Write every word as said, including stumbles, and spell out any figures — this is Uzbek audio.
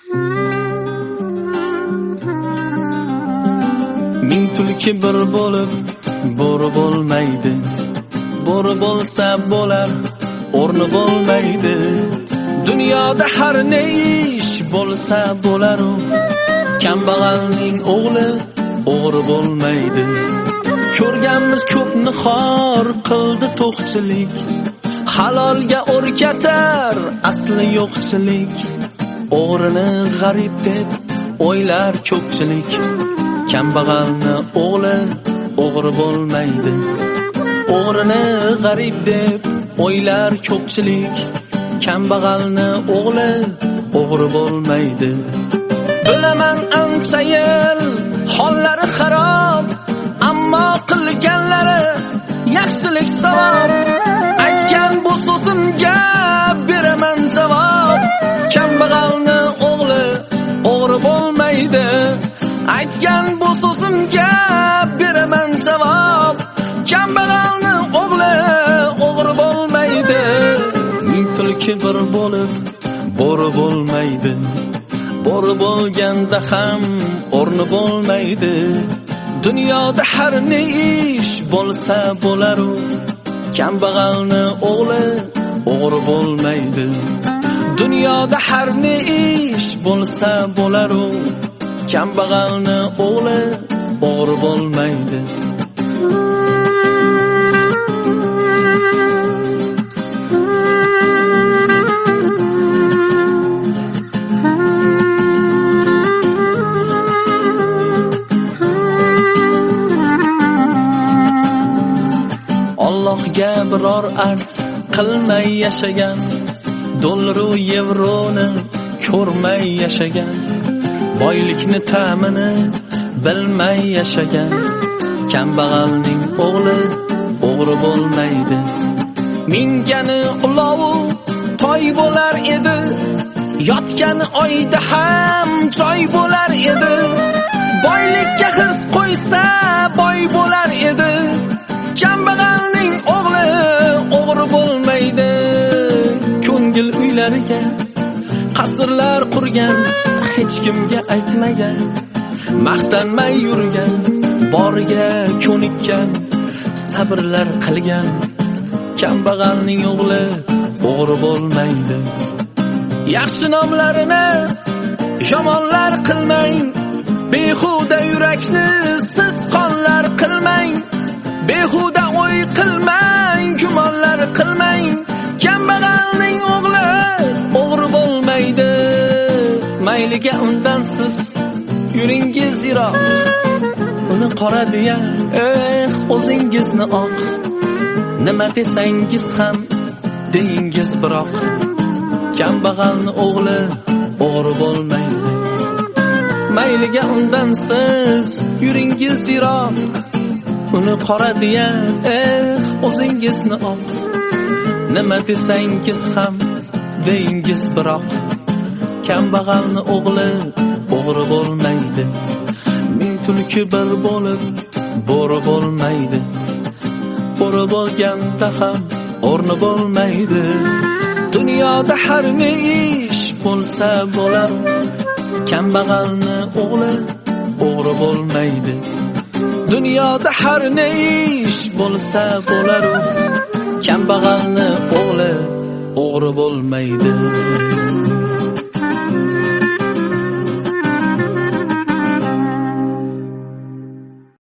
Ming tulki bir bo'lib bo'ri bo'lmaydi. Bo'ri bo'lsa bo'lar, o'rni bo'lmaydi. Dunyoda har ne ish bo'lsa bo'lar, kambag'alning o'g'li o'g'ri bo'lmaydi. Ko'rganmiz ko'pni xor qildi to'qchilik, halolga o'rgatar asli yo'qchilik. O'g'rini g'arib deb o'ylar ko'pchilik, kambag'alni o'g'li o'g'ri bo'lmaydi. O'g'rini g'arib deb o'ylar ko'pchilik, kambag'alni o'g'li o'g'ri bo'lmaydi. Bilaman ancha yil hollari xarob, ammo qilganlari yaxshilik savob. Aytgan bu so'zimga beraman javob, kambag'alni o'g'li o'g'ri bo'lmaydi. Aytgan bu so'zimga beraman javob, kambag'alni o'g'li o'g'ri bo'lmaydi. Ming tulki bir bo'lib bo'ri bo'lmaydi. Bo'ri bo'lganda ham o'rni bo'lmaydi. Dunyoda har ne ish bo'lsa bo'lar, kambag'alni o'g'li o'g'ri bo'lmaydi. Dunyoda har ne ish bo'lsa bo'lar, kambag'alni o'g'li o'g'ri bo'lmaydi. Allohga biror arz qilmay yashagan, dollar u yevroni ko'rmay yashagan, boylikni ta'mini bilmay yashagan, kambag'alning o'g'li o'g'ri bo'lmaydi. Mingani ulovi toy bo'lar edi, yotgani oyda ham joy bo'lar edi. Boylikka hirs qo'ysa boy bo'lar edi, kambag'alning o'g'li o'g'ri bo'lmaydi. Ko'ngil uylariga qasrlar qurgan, hech kimga aytmagan, maqtanmay yurgan, boriga ko'nikkan, sabrlar qilgan, kambag'alning o'g'li o'g'ri bo'lmaydi. Yaxshi nomlarini yomonlar qilmang, behuda yurakni siz qonlar qilmang. Behuda o'y qilmang, gumonlar qilmang, kambag'alning o'g'li o'g'ri bo'lmaydi. Mayliga undan siz yuringiz yiroq, uni qora deya eh o'zingizni oq. Nima desangiz ham deyingiz biroq, kambag'alni o'g'li o'g'ri bo'lmaydi. Mayliga undan siz yuringiz yiroq, uni qora deya eh o'zingizni oq. Nima desangiz ham deyingiz biroq, kambag'alni o'g'li o'g'ri bo'lmaydi. Ming tulki bir bo'lib bo'ri bo'lmaydi. Bo'ri bo'lganda ham o'rni bo'lmaydi. Dunyoda har ne ish bo'lsa bo'lar, kambag'alni o'g'li o'g'ri bo'lmaydi. Dunyoda har ne ish bo'lsa bo'lar, kambag'alni o'g'li o'g'ri bo'lmaydi.